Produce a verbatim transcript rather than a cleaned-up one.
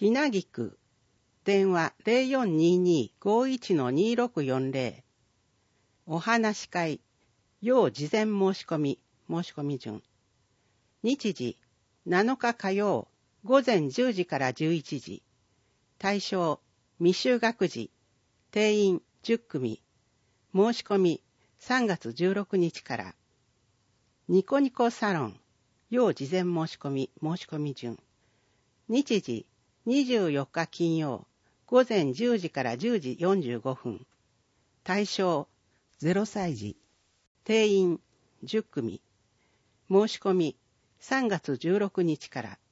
ひなぎく、電話 ゼロよんにーにー ごーいち の にーろくよんゼロ。お話し会、要事前申し込み、申し込み順。日時、なのか火曜、午前じゅうじからじゅういちじ。対象、未就学児、定員じゅっくみ。申し込み、さんがつじゅうろくにちから。ニコニコサロン、要事前申し込み、申し込み順。日時、にじゅうよっか金曜、午前じゅうじからじゅうじよんじゅうごふん。対象、ゼロさいじ。定員じゅっくみ。申し込み、さんがつじゅうろくにちから。